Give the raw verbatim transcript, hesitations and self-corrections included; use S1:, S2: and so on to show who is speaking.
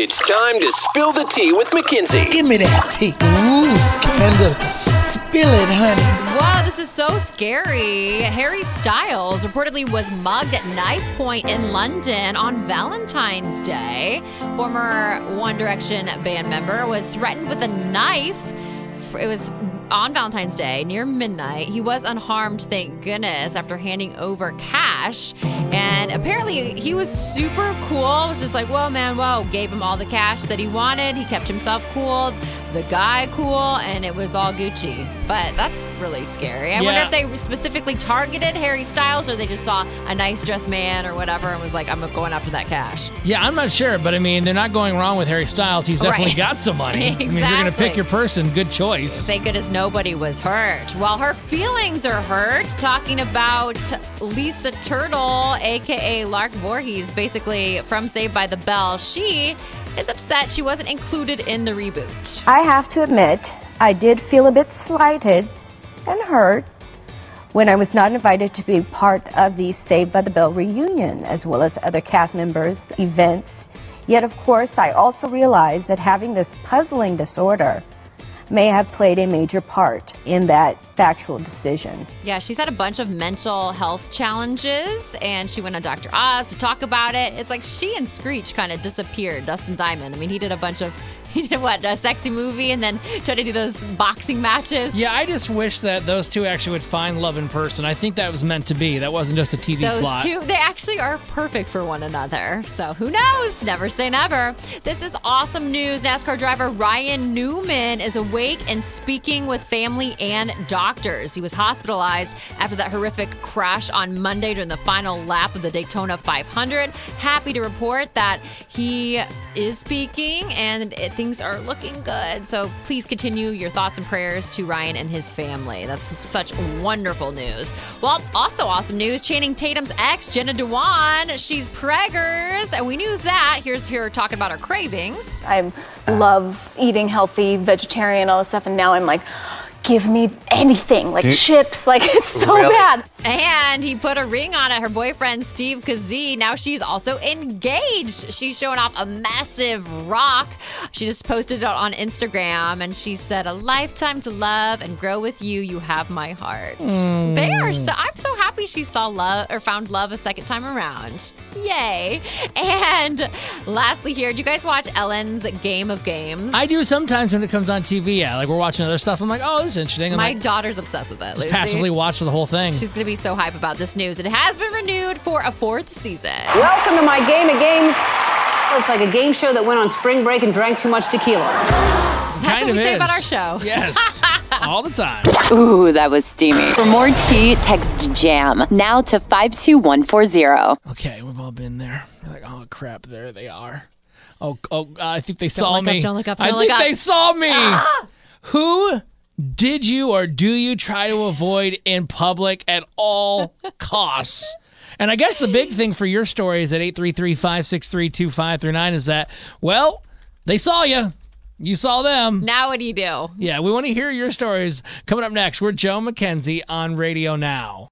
S1: It's time to spill the tea with Mackenzie.
S2: Give me that tea. Ooh, scandalous. Spill it, honey.
S3: Wow, this is so scary. Harry Styles reportedly was mugged at knife point in London on Valentine's Day. Former One Direction band member was threatened with a knife. It was on Valentine's Day near midnight. He was unharmed, thank goodness, after handing over cash. And apparently he was super cool. It was just like, whoa, man, whoa. Gave him all the cash that he wanted. He kept himself cool, the guy cool, and it was all Gucci. But that's really scary. I
S4: Yeah.
S3: wonder if they specifically targeted Harry Styles or they just saw a nice dressed man or whatever and was like, I'm going after that cash.
S4: Yeah, I'm not sure, but I mean, they're not going wrong with Harry Styles. He's definitely
S3: Right.
S4: got some money.
S3: Exactly.
S4: I mean, if you're going to pick your person, good choice.
S3: Thank goodness nobody was hurt. Well, her feelings are hurt. Talking about Lisa Turtle, a k a. Lark Voorhees, basically from Saved by the Bell. She is upset she wasn't included in the reboot.
S5: I have to admit, I did feel a bit slighted and hurt when I was not invited to be part of the Saved by the Bell reunion, as well as other cast members' events. Yet, of course, I also realized that having this puzzling disorder may have played a major part in that factual decision.
S3: Yeah, she's had a bunch of mental health challenges, and she went on Doctor Oz to talk about it. It's like she and Screech kind of disappeared, Dustin Diamond. I mean, he did a bunch of, he did what, a sexy movie, and then tried to do those boxing matches.
S4: Yeah, I just wish that those two actually would find love in person. I think that was meant to be. That wasn't just a T V
S3: Those
S4: plot.
S3: two, they actually are perfect for one another. So who knows? Never say never. This is awesome news. NASCAR driver Ryan Newman is awake and speaking with family and doctors. He was hospitalized after that horrific crash on Monday during the final lap of the Daytona five hundred. Happy to report that he is speaking and it, things are looking good. So please continue your thoughts and prayers to Ryan and his family. That's such wonderful news. Well, also awesome news. Channing Tatum's ex, Jenna Dewan, she's preggers, and we knew that. Here's her talking about her cravings.
S6: I love eating healthy, vegetarian, all this stuff, and now I'm like, give me anything, like
S7: Dude.
S6: chips, like it's so
S7: Really?
S6: bad.
S3: And he put a ring on it. Her boyfriend, Steve Kazee, now she's also engaged. She's showing off a massive rock. She just posted it on Instagram, and she said, a lifetime to love and grow with you. You have my heart.
S4: Mm.
S3: They are so, I'm so happy she saw love or found love a second time around. Yay. And lastly here, do you guys watch Ellen's Game of Games?
S4: I do sometimes when it comes on T V. Yeah, like we're watching other stuff. I'm like, oh, this is interesting. I'm
S3: My
S4: like,
S3: daughter's obsessed with it.
S4: just
S3: Lucy.
S4: passively watch the whole thing.
S3: She's going to be so hype about this news. It has been renewed for a fourth season.
S8: Welcome to my Game of Games. It's like a game show that went on spring break and drank too much tequila.
S3: That's
S4: Kind
S3: what
S4: of
S3: we say
S4: is.
S3: about our show.
S4: Yes, all the time.
S9: Ooh, that was steamy. For more tea, text JAM now to five two one four zero.
S4: Okay, we've all been there. You're like, oh crap, there they are. Oh, oh, I think they saw
S3: look
S4: me.
S3: up, don't look up,
S4: I
S3: don't
S4: think
S3: look up.
S4: they saw me.
S3: Ah!
S4: Who did you or do you try to avoid in public at all costs? And I guess the big thing for your story is at eight three three, five six three, two five three nine is that, well, they saw you. You saw them.
S3: Now what do you do?
S4: Yeah, we want to hear your stories. Coming up next, we're Joe Mackenzie on Radio Now.